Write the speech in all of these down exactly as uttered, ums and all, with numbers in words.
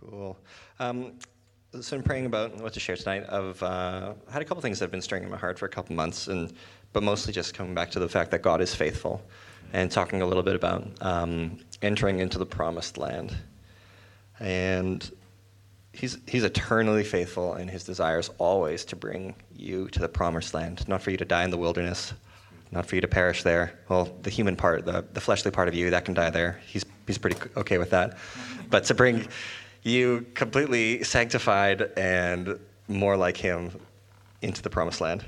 Cool. Um, so I'm praying about what to share tonight. I've uh, had a couple things that have been stirring in my heart for a couple months, and but mostly just coming back to the fact that God is faithful, and talking a little bit about um, entering into the promised land. And he's he's eternally faithful, and his desire is always to bring you to the promised land, not for you to die in the wilderness, not for you to perish there. Well, the human part, the, the fleshly part of you, that can die there. He's he's pretty okay with that. But to bring you completely sanctified and more like him into the promised land.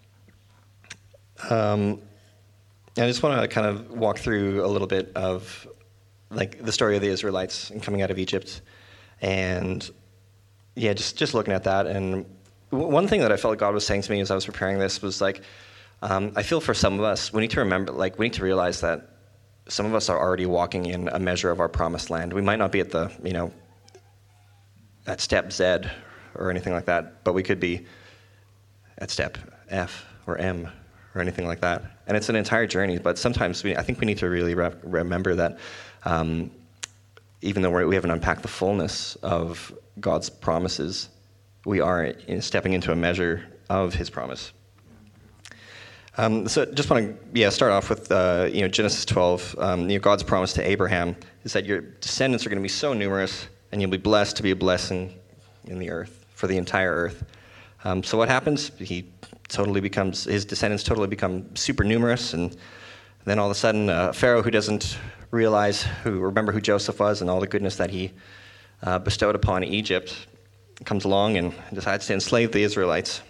Um, I just want to kind of walk through a little bit of like the story of the Israelites and coming out of Egypt. And yeah, just, just looking at that. And w- one thing that I felt God was saying to me as I was preparing this was like, um, I feel for some of us, we need to remember, like we need to realize that some of us are already walking in a measure of our promised land. We might not be at the, you know, at step Z or anything like that, but we could be at step F or M or anything like that. And it's an entire journey, but sometimes we, I think we need to really re- remember that um, even though we're, we haven't unpacked the fullness of God's promises, we are in stepping into a measure of his promise. Um, so just want to yeah start off with uh, you know Genesis twelve. Um, you know, God's promise to Abraham is that your descendants are going to be so numerous, and you'll be blessed to be a blessing in the earth, for the entire earth. Um, so what happens? He totally becomes, his descendants totally become super numerous, and then all of a sudden, uh, Pharaoh, who doesn't realize, who remember who Joseph was and all the goodness that he uh, bestowed upon Egypt, comes along and decides to enslave the Israelites.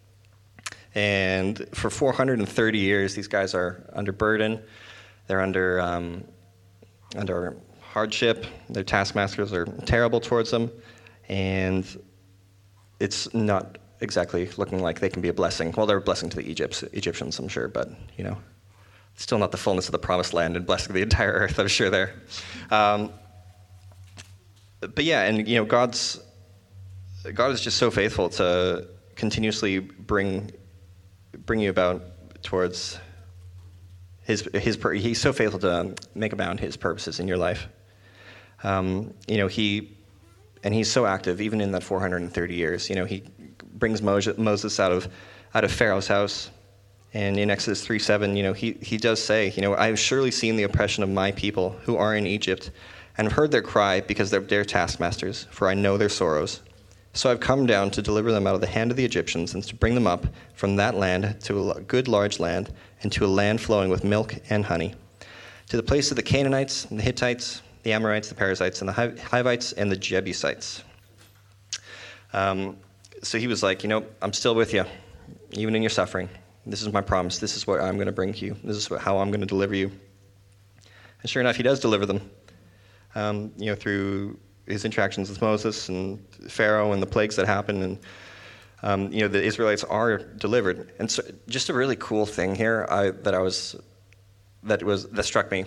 And for four hundred thirty years, these guys are under burden. They're under um, under hardship. Their taskmasters are terrible towards them, and it's not exactly looking like they can be a blessing. Well, they're a blessing to the Egypts, Egyptians, I'm sure, but you know, still not the fullness of the promised land and blessing the entire earth, I'm sure there. Um, but yeah, and you know, God's God is just so faithful to continuously bring bring you about towards his his. He's so faithful to make abound his purposes in your life. Um, you know, he, and he's so active, even in that four hundred thirty years. You know, he brings Moses out of out of Pharaoh's house, and in Exodus three seven, you know, he he does say, you know, I have surely seen the oppression of my people who are in Egypt, and have heard their cry because they're their taskmasters, for I know their sorrows. So I've come down to deliver them out of the hand of the Egyptians, and to bring them up from that land to a good large land, and to a land flowing with milk and honey, to the place of the Canaanites and the Hittites, the Amorites, the Perizzites, and the Hivites, and the Jebusites. Um, so he was like, you know, I'm still with you, even in your suffering. This is my promise. This is what I'm going to bring to you. This is what, how I'm going to deliver you. And sure enough, he does deliver them, um, you know, through his interactions with Moses and Pharaoh and the plagues that happen. And, um, you know, the Israelites are delivered. And so just a really cool thing here I, that I was, that was, that struck me.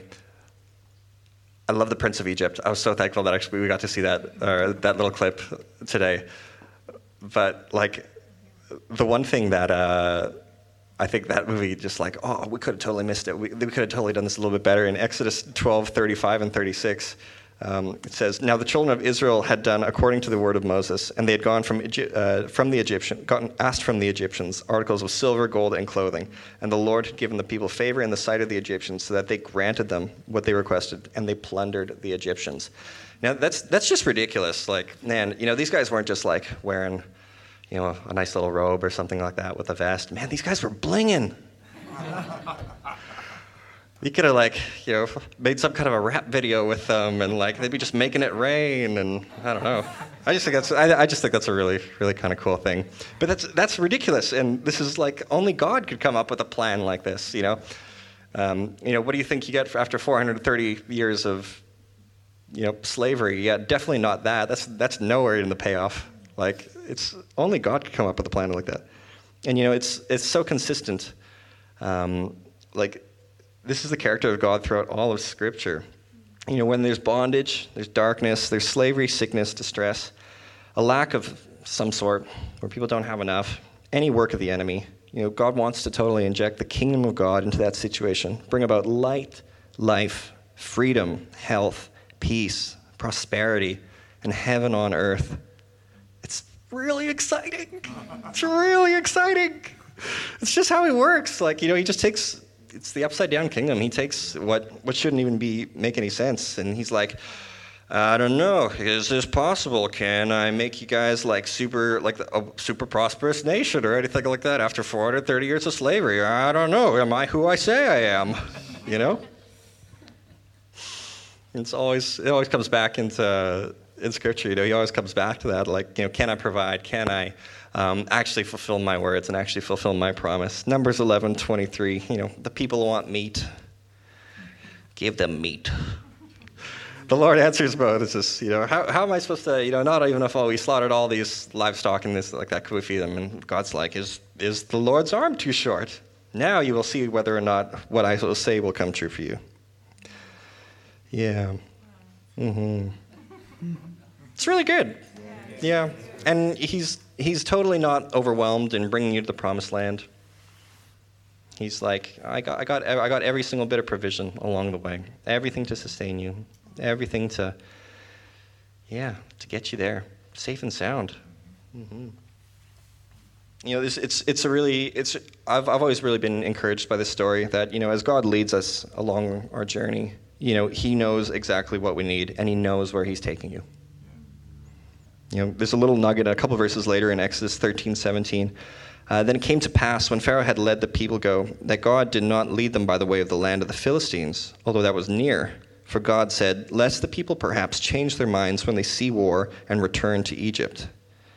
I love the Prince of Egypt. I was so thankful that actually we got to see that uh, that little clip today. But like, the one thing that uh, I think that movie just like, oh, we could have totally missed it. We, we could have totally done this a little bit better. In Exodus twelve thirty-five and thirty-six, um, it says, "Now the children of Israel had done according to the word of Moses, and they had gone from Egy- uh, from the Egyptian, gotten asked from the Egyptians articles of silver, gold, and clothing. And the Lord had given the people favor in the sight of the Egyptians, so that they granted them what they requested, and they plundered the Egyptians." Now that's that's just ridiculous. Like, man, you know, these guys weren't just like wearing, you know, a nice little robe or something like that with a vest. Man, these guys were blinging. You could have, like, you know, made some kind of a rap video with them, and like they'd be just making it rain, and I don't know. I just think that's I, I just think that's a really, really kind of cool thing. But that's that's ridiculous, and this is like only God could come up with a plan like this, you know. Um, you know, what do you think you get after four hundred thirty years of, you know, slavery? Yeah, definitely not that. That's that's nowhere in the payoff. Like, it's only God could come up with a plan like that. And you know, it's it's so consistent. Um, like. This is the character of God throughout all of Scripture. You know, when there's bondage, there's darkness, there's slavery, sickness, distress, a lack of some sort, where people don't have enough, any work of the enemy, you know, God wants to totally inject the kingdom of God into that situation, bring about light, life, freedom, health, peace, prosperity, and heaven on earth. It's really exciting. It's really exciting. It's just how he works. Like, you know, he just takes, it's the upside down kingdom. He takes what, what shouldn't even be make any sense. And he's like, I don't know, is this possible? Can I make you guys like super, like a super prosperous nation or anything like that after four hundred thirty years of slavery? I don't know. Am I who I say I am? You know? It's always, it always comes back into, in scripture, you know, he always comes back to that, like, you know, can I provide? Can I um, actually fulfill my words and actually fulfill my promise? Numbers eleven twenty-three, you know, the people want meat. Give them meat. The Lord answers Moses, you know, how, how am I supposed to, you know, not even if oh, we slaughtered all these livestock and this like that, could we feed them? And God's like, is is the Lord's arm too short? Now you will see whether or not what I will say will come true for you. Yeah. Mm-hmm. It's really good. Yeah. And he's he's totally not overwhelmed in bringing you to the promised land. He's like, I got I got I got every single bit of provision along the way, everything to sustain you. Everything to, yeah, to get you there, safe and sound. Mm-hmm. You know, it's, it's it's a really it's I've I've always really been encouraged by this story that, you know, as God leads us along our journey, you know, He knows exactly what we need and He knows where He's taking you. You know, there's a little nugget a couple verses later in Exodus thirteen seventeen. Uh, then it came to pass, when Pharaoh had let the people go, that God did not lead them by the way of the land of the Philistines, although that was near. For God said, lest the people perhaps change their minds when they see war and return to Egypt.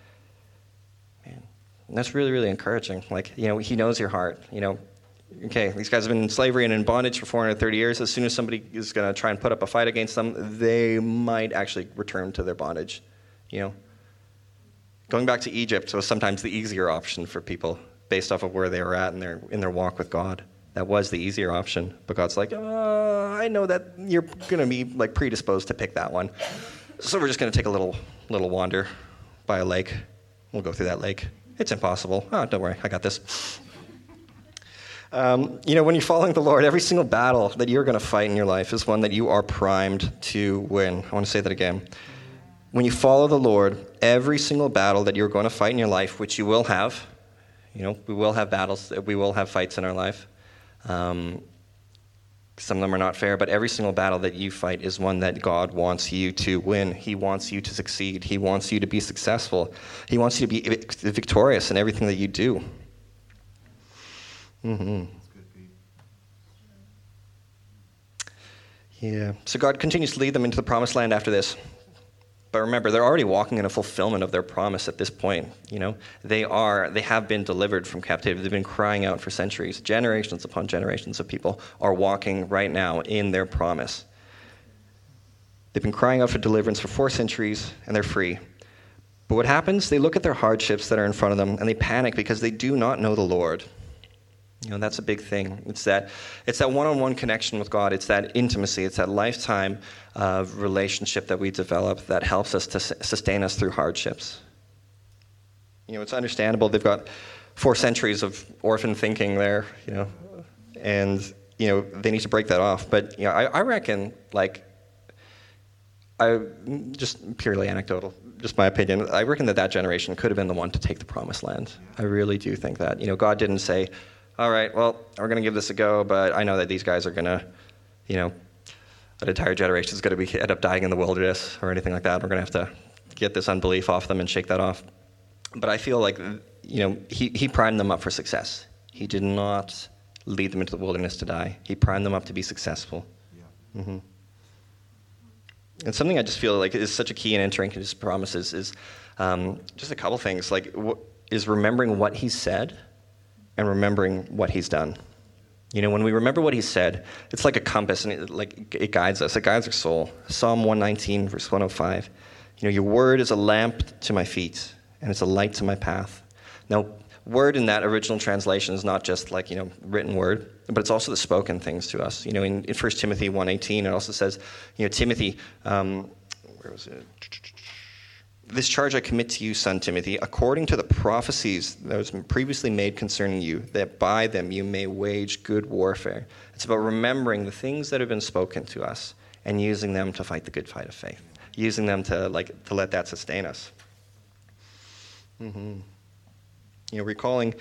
Man, that's really, really encouraging. Like, you know, He knows your heart. You know, okay, these guys have been in slavery and in bondage for four hundred thirty years. As soon as somebody is going to try and put up a fight against them, they might actually return to their bondage. You know, going back to Egypt was sometimes the easier option for people based off of where they were at in their in their walk with God. That was the easier option, but God's like, uh, I know that you're going to be like predisposed to pick that one, so we're just going to take a little little wander by a lake. We'll go through that lake. It's impossible. Oh, don't worry, I got this. Um, you know, when you're following the Lord, every single battle that you're going to fight in your life is one that you are primed to win. I want to say that again. When you follow the Lord, every single battle that you're going to fight in your life, which you will have, you know, we will have battles, we will have fights in our life. Um, some of them are not fair, but every single battle that you fight is one that God wants you to win. He wants you to succeed. He wants you to be successful. He wants you to be victorious in everything that you do. Mm-hmm. Yeah. So God continues to lead them into the promised land after this. But remember, they're already walking in a fulfillment of their promise at this point. You know, they are, they have been delivered from captivity. They've been crying out for centuries. Generations upon generations of people are walking right now in their promise. They've been crying out for deliverance for four centuries, and they're free. But what happens? They look at their hardships that are in front of them, and they panic because they do not know the Lord. You know, that's a big thing. It's that it's that one-on-one connection with God. It's that intimacy. It's that lifetime uh, relationship that we develop that helps us to s- sustain us through hardships. You know, it's understandable. They've got four centuries of orphan thinking there, you know, and, you know, they need to break that off. But, you know, I, I reckon, like, I just purely anecdotal, just my opinion, I reckon that that generation could have been the one to take the promised land. I really do think that. You know, God didn't say, all right, well, we're going to give this a go, but I know that these guys are going to, you know, an entire generation is going to be end up dying in the wilderness or anything like that. We're going to have to get this unbelief off them and shake that off. But I feel like, you know, he, he primed them up for success. He did not lead them into the wilderness to die. He primed them up to be successful. Yeah. Mm-hmm. And something I just feel like is such a key in entering his promises is um, just a couple things, like w- is remembering what he said and remembering what he's done. You know, when we remember what he said, it's like a compass, and it, like it guides us. It guides our soul. Psalm one nineteen, verse one oh five. You know, your word is a lamp to my feet, and it's a light to my path. Now, word in that original translation is not just like, you know, written word, but it's also the spoken things to us. You know, in, in First Timothy one eighteen, it also says, you know, Timothy, um, where was it? This charge I commit to you, son Timothy, according to the prophecies that was previously made concerning you, that by them you may wage good warfare. It's about remembering the things that have been spoken to us and using them to fight the good fight of faith. using them to like to let that sustain us. Mm-hmm. You know, recalling,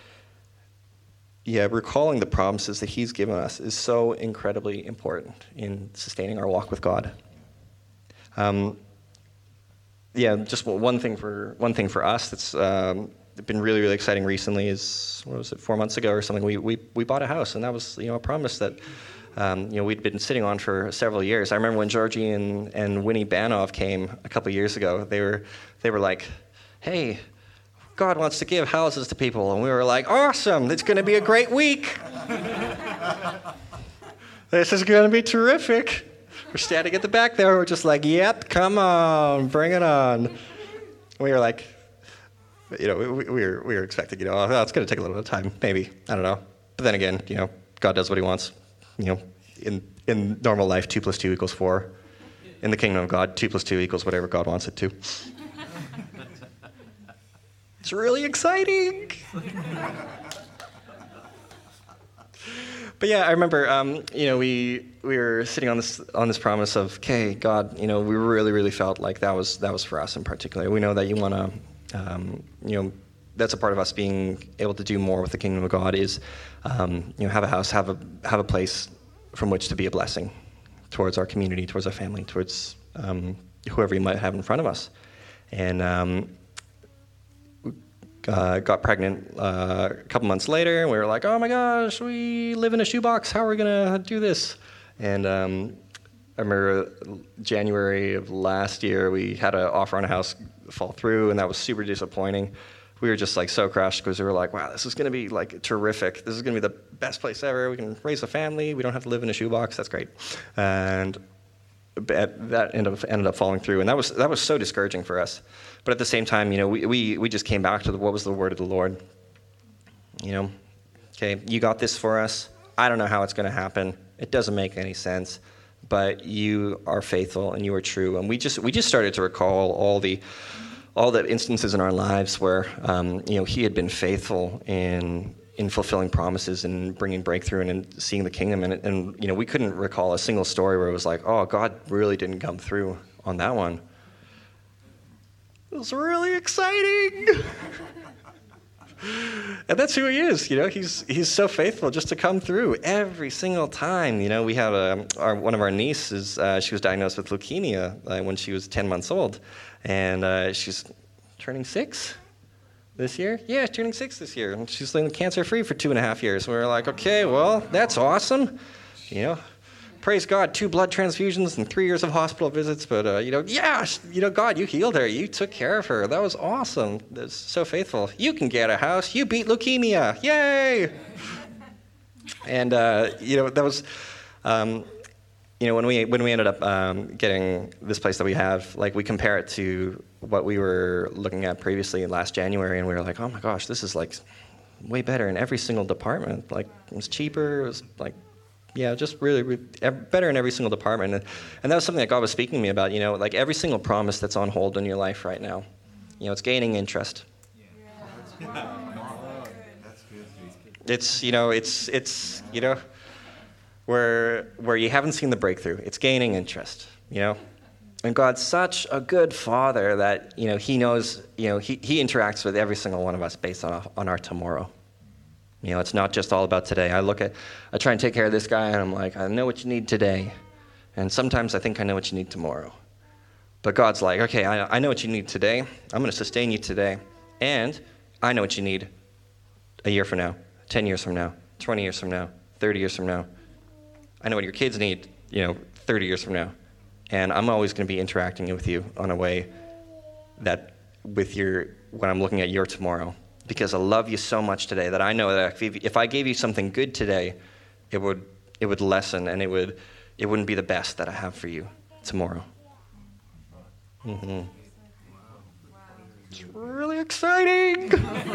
yeah, recalling the promises that He's given us is so incredibly important in sustaining our walk with God. Um, yeah, just one thing for one thing for us that's um, been really really exciting recently is, what was it, four months ago or something? We we we bought a house, and that was, you know, a promise that um, you know we'd been sitting on for several years. I remember when Georgie and, and Winnie Banov came a couple years ago. They were they were like, "Hey, God wants to give houses to people," and we were like, "Awesome! It's going to be a great week. This is going to be terrific." We're standing at the back there. We're just like, "Yep, come on, bring it on." We were like, you know, we, we were we were expecting, you know, oh, it's going to take a little bit of time, maybe, I don't know. But then again, you know, God does what He wants. You know, in in normal life, two plus two equals four. In the kingdom of God, two plus two equals whatever God wants it to. It's really exciting. But yeah, I remember, um, you know, we we were sitting on this on this promise of, okay, God, you know, we really really felt like that was that was for us in particular. We know that you want to, um, you know, that's a part of us being able to do more with the kingdom of God is, um, you know, have a house, have a have a place from which to be a blessing towards our community, towards our family, towards um, whoever you might have in front of us, and. Um, Uh, got pregnant uh, a couple months later, and we were like, oh my gosh, we live in a shoebox. How are we going to do this? And um, I remember January of last year, we had an offer on a house fall through, and that was super disappointing. We were just like so crushed because we were like, wow, this is going to be like terrific. This is going to be the best place ever. We can raise a family. We don't have to live in a shoebox. That's great. And that ended up, ended up falling through, and that was that was so discouraging for us. But at the same time, you know, we, we, we just came back to the, what was the word of the Lord. You know, okay, you got this for us. I don't know how it's going to happen. It doesn't make any sense, but you are faithful and you are true. And we just we just started to recall all the all the instances in our lives where um, you know He had been faithful in in fulfilling promises and bringing breakthrough and in seeing the kingdom. And, and you know, we couldn't recall a single story where it was like, oh, God really didn't come through on that one. It was really exciting. And that's who He is, you know. He's he's so faithful just to come through every single time. You know, we have a, our, one of our nieces, uh, she was diagnosed with leukemia uh, when she was ten months old. And uh, she's turning six this year. Yeah, she's turning six this year. And she's living cancer-free for two and a half years. We were like, okay, well, that's awesome. You know, praise God, two blood transfusions and three years of hospital visits. But, uh, you know, yeah, you know, God, you healed her. You took care of her. That was awesome. That's so faithful. You can get a house. You beat leukemia. Yay! And, uh, you know, that was, um, you know, when we when we ended up um, getting this place that we have, like, we compare it to what we were looking at previously last January, and we were like, oh my gosh, this is, like, way better in every single department. Like, it was cheaper. It was, like, yeah, just really, really better in every single department. And, and that was something that God was speaking to me about, you know, like every single promise that's on hold in your life right now, you know, it's gaining interest. Yeah. It's, you know, it's, it's, you know, where, where you haven't seen the breakthrough, it's gaining interest, you know. And God's such a good Father that, you know, He knows, you know, He, he interacts with every single one of us based on, on our tomorrow. You know, it's not just all about today. I look at, I try and take care of this guy, and I'm like, I know what you need today. And sometimes I think I know what you need tomorrow. But God's like, okay, I, I know what you need today. I'm going to sustain you today. And I know what you need a year from now, ten years from now, twenty years from now, thirty years from now. I know what your kids need, you know, thirty years from now. And I'm always going to be interacting with you on a way that with your, when I'm looking at your tomorrow. Because I love you so much today that I know that if, if I gave you something good today, it would it would lessen and it would it wouldn't be the best that I have for you tomorrow. Mm-hmm. It's really exciting.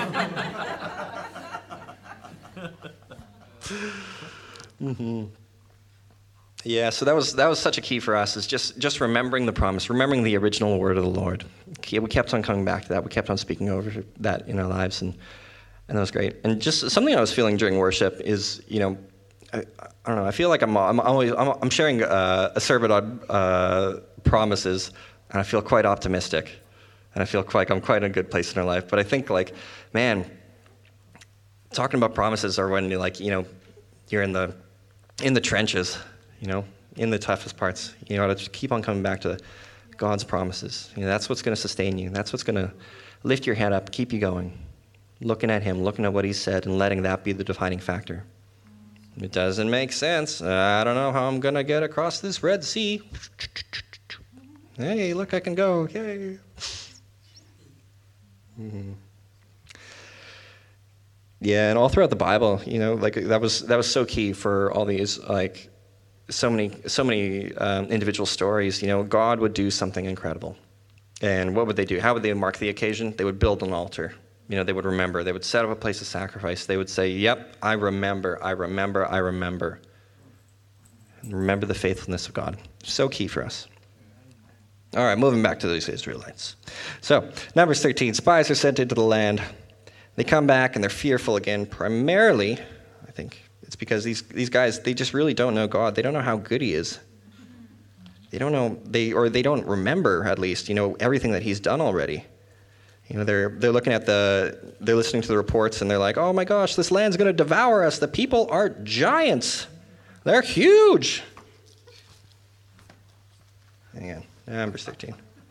mm-hmm. Yeah, so that was that was such a key for us, is just just remembering the promise, remembering the original word of the Lord. We kept on coming back to that. We kept on speaking over that in our lives, and and that was great. And just something I was feeling during worship is, you know, I, I don't know. I feel like I'm I'm always I'm, I'm sharing uh, a servant on uh, promises, and I feel quite optimistic, and I feel like I'm quite in a good place in our life. But I think, like, man, talking about promises are when you like, you know, you're in the in the trenches, you know, in the toughest parts. You know, to just keep on coming back to God's promises. You know, that's what's going to sustain you. That's what's going to lift your head up, keep you going, looking at Him, looking at what He said, and letting that be the defining factor. It doesn't make sense. I don't know how I'm going to get across this Red Sea. Hey, look, I can go. Yay. Mm-hmm. Yeah, and all throughout the Bible, you know, like that was that was so key for all these, like, so many so many um, individual stories. You know, God would do something incredible, and what would they do? How would they mark the occasion? They would build an altar. You know, they would remember. They would set up a place of sacrifice. They would say, "Yep, I remember. I remember. I remember." And remember the faithfulness of God. So key for us. All right, moving back to these Israelites. So, Numbers thirteen, spies are sent into the land. They come back and they're fearful again. Primarily, I think it's because these, these guys, they just really don't know God. They don't know how good He is. They don't know, they or they don't remember, at least, you know, everything that He's done already. You know, they're they're looking at the, they're listening to the reports and they're like, oh my gosh, this land's going to devour us. The people are giants. They're huge. Hang on, Numbers thirteen.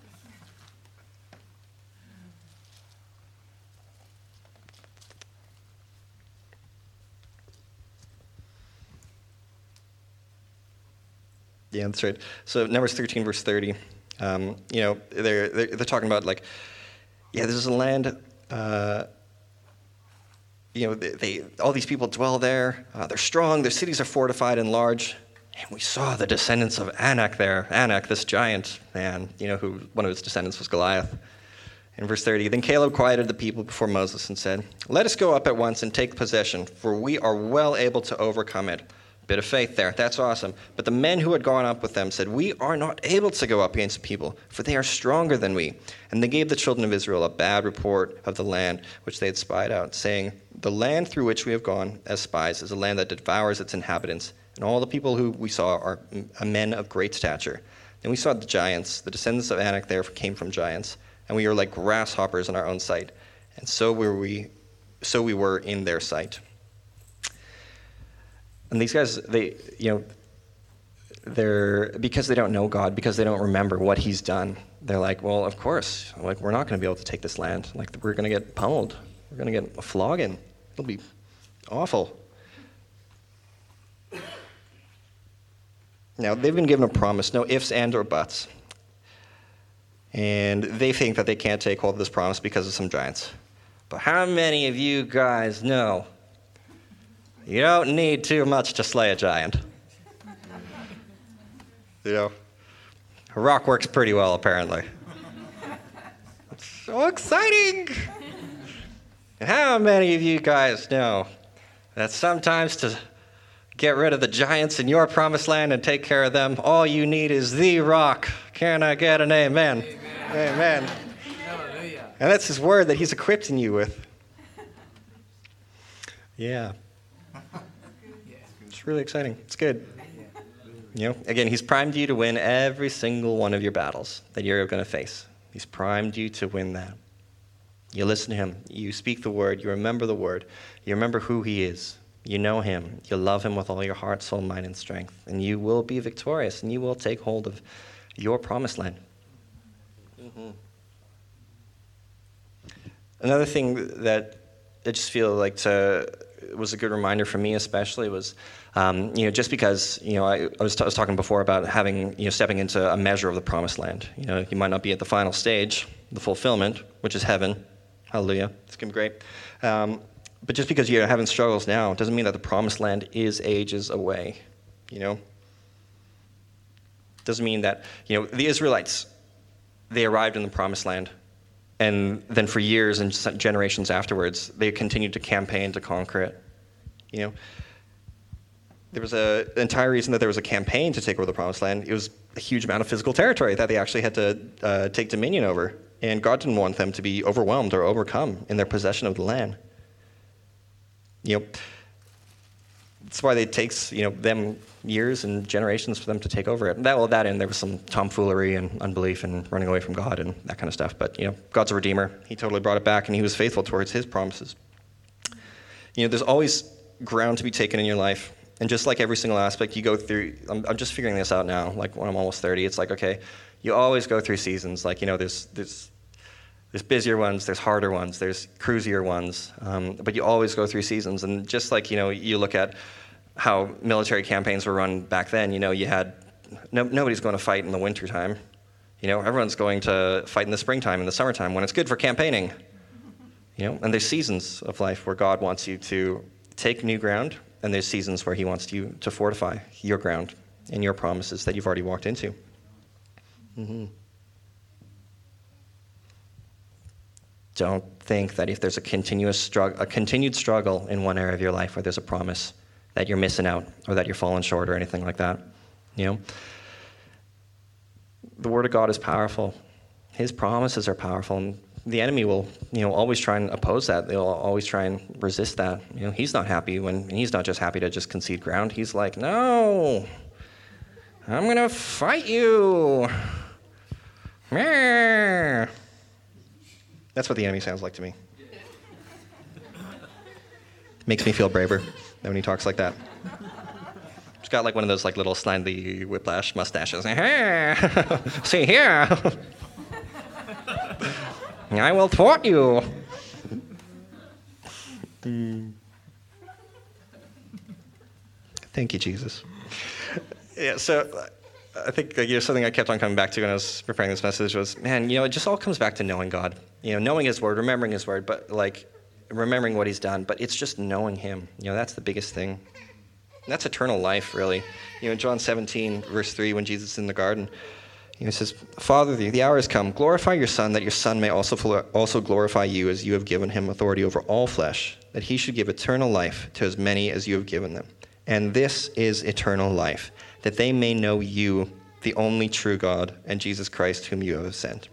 Yeah, that's right. So Numbers thirteen, verse thirty. Um, you know, they're, they're they're talking about, like, yeah, this is a land. Uh, you know, they, they all these people dwell there. Uh, they're strong. Their cities are fortified and large. And we saw the descendants of Anak there. Anak, this giant man. You know, who one of his descendants was Goliath. In verse thirty, then Caleb quieted the people before Moses and said, "Let us go up at once and take possession, for we are well able to overcome it." Bit of faith there. That's awesome. But the men who had gone up with them said, "We are not able to go up against the people, for they are stronger than we." And they gave the children of Israel a bad report of the land which they had spied out, saying, "The land through which we have gone as spies is a land that devours its inhabitants, and all the people who we saw are men of great stature. And we saw the giants, the descendants of Anak there came from giants, and we were like grasshoppers in our own sight, and so were we, so we were in their sight." And these guys, they, you know, they're, because they don't know God, because they don't remember what He's done, they're like, well, of course, like, we're not going to be able to take this land. Like, we're going to get pummeled. We're going to get a flogging. It'll be awful. Now, they've been given a promise, no ifs, and, or buts. And they think that they can't take hold of this promise because of some giants. But how many of you guys know you don't need too much to slay a giant? You know, a rock works pretty well, apparently. It's so exciting! And how many of you guys know that sometimes to get rid of the giants in your promised land and take care of them, all you need is the rock? Can I get an amen? Amen. Amen. Hallelujah. And that's His word that He's equipping you with. Yeah. It's really exciting. It's good. You know, again, He's primed you to win every single one of your battles that you're going to face. He's primed you to win that. You listen to Him. You speak the word. You remember the word. You remember who He is. You know Him. You love Him with all your heart, soul, mind, and strength. And you will be victorious, and you will take hold of your promised land. Mm-hmm. Another thing that I just feel like to, was a good reminder for me especially was, um, you know, just because, you know, I, I, was t- I was talking before about having, you know, stepping into a measure of the promised land. You know, you might not be at the final stage, the fulfillment, which is heaven. Hallelujah. It's going to be great. Um, but just because you're having struggles now doesn't mean that the promised land is ages away, you know. Doesn't mean that, you know, the Israelites, they arrived in the promised land, and then for years and generations afterwards, they continued to campaign to conquer it. You know, there was a the entire reason that there was a campaign to take over the promised land. It was a huge amount of physical territory that they actually had to uh, take dominion over, and God didn't want them to be overwhelmed or overcome in their possession of the land. You know, that's why it takes, you know, them years and generations for them to take over it. That, well, that and there was some tomfoolery and unbelief and running away from God and that kind of stuff. But, you know, God's a redeemer. He totally brought it back, and he was faithful towards his promises. You know, there's always ground to be taken in your life. And just like every single aspect, you go through, I'm, I'm just figuring this out now, like when I'm almost thirty, it's like, okay, you always go through seasons. Like, you know, there's there's there's busier ones, there's harder ones, there's cruisier ones, um, but you always go through seasons. And just like, you know, you look at how military campaigns were run back then, you know, you had, no, nobody's going to fight in the wintertime. You know, everyone's going to fight in the springtime and the summertime when it's good for campaigning. You know, and there's seasons of life where God wants you to take new ground, and there's seasons where he wants you to fortify your ground and your promises that you've already walked into. Mm-hmm. Don't think that if there's a continuous struggle, a continued struggle in one area of your life where there's a promise, that you're missing out or that you're falling short or anything like that. You know, the Word of God is powerful. His promises are powerful, and the enemy will, you know, always try and oppose that. They'll always try and resist that. You know, he's not happy when he's not just happy to just concede ground. He's like, no, I'm going to fight you. That's what the enemy sounds like to me. Makes me feel braver when he talks like that. He's got like one of those like little Snidely Whiplash mustaches. See here. I will thwart you. Mm. Thank you, Jesus. Yeah, so I think you know, something I kept on coming back to when I was preparing this message was, man, you know, it just all comes back to knowing God. You know, knowing his word, remembering his word, but like remembering what he's done. But it's just knowing him. You know, that's the biggest thing. And that's eternal life, really. You know, John seventeen, verse three, when Jesus is in the garden, he says, Father, the, the hour has come. Glorify your Son, that your Son may also, also glorify you, as you have given him authority over all flesh, that he should give eternal life to as many as you have given them. And this is eternal life, that they may know you, the only true God, and Jesus Christ, whom you have sent.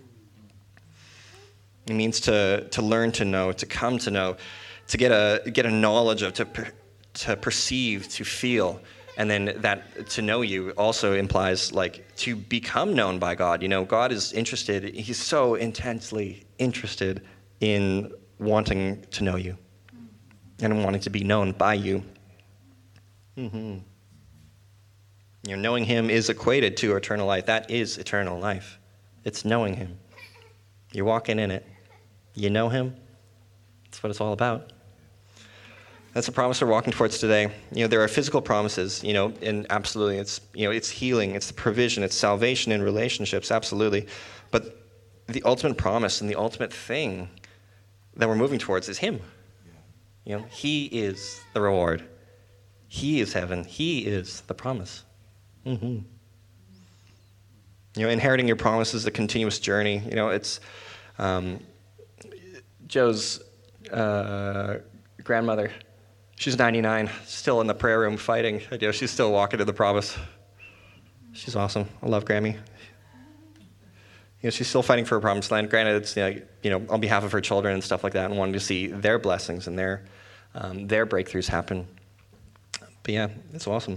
It means to, to learn to know, to come to know, to get a, get a knowledge of, to, per, to perceive, to feel. And then that to know you also implies like to become known by God. You know, God is interested, he's so intensely interested in wanting to know you and wanting to be known by you. Mm-hmm. You know, knowing him is equated to eternal life. That is eternal life. It's knowing him. You're walking in it. You know him. That's what it's all about. That's a promise we're walking towards today. You know, there are physical promises, you know, and absolutely it's, you know, it's healing, it's the provision, it's salvation in relationships, absolutely. But the ultimate promise and the ultimate thing that we're moving towards is him. You know, he is the reward. He is heaven. He is the promise. Mm-hmm. You know, inheriting your promise is a continuous journey. You know, it's um, Joe's uh, grandmother. She's ninety-nine, still in the prayer room fighting. You know, she's still walking to the promise. She's awesome. I love Grammy. You know, she's still fighting for her promised land. Granted, it's, you know, you know, on behalf of her children and stuff like that, and wanting to see their blessings and their um, their breakthroughs happen. But yeah, it's awesome.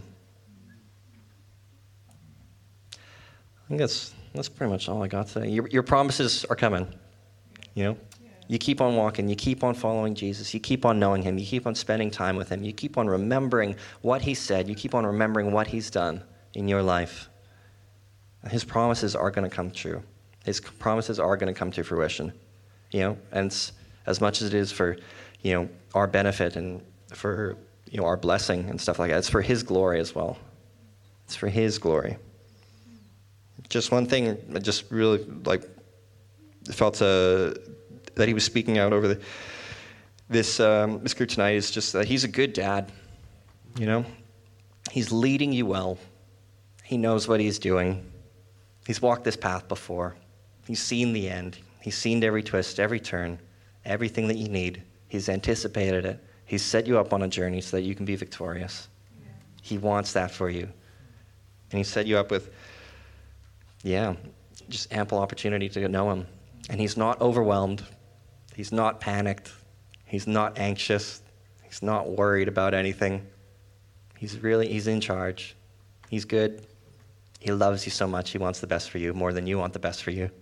I think that's that's pretty much all I got to say. Your, your promises are coming, you know? You keep on walking. You keep on following Jesus. You keep on knowing him. You keep on spending time with him. You keep on remembering what he said. You keep on remembering what he's done in your life. His promises are going to come true. His promises are going to come to fruition, you know? And as much as it is for, you know, our benefit and for, you know, our blessing and stuff like that, it's for his glory as well. It's for his glory. Just one thing I just really, like, felt uh, that he was speaking out over the, this um, this group tonight is just that he's a good dad, you know? He's leading you well. He knows what he's doing. He's walked this path before. He's seen the end. He's seen every twist, every turn, everything that you need. He's anticipated it. He's set you up on a journey so that you can be victorious. Yeah. He wants that for you. And he set you up with, yeah, just ample opportunity to know him. And he's not overwhelmed. He's not panicked. He's not anxious. He's not worried about anything. He's really, he's in charge. He's good. He loves you so much. He wants the best for you more than you want the best for you.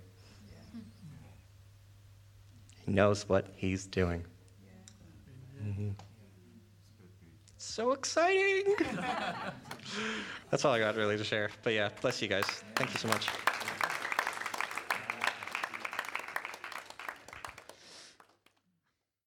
He knows what he's doing. Mm-hmm. So exciting. That's all I got really to share. But yeah, bless you guys. Thank you so much.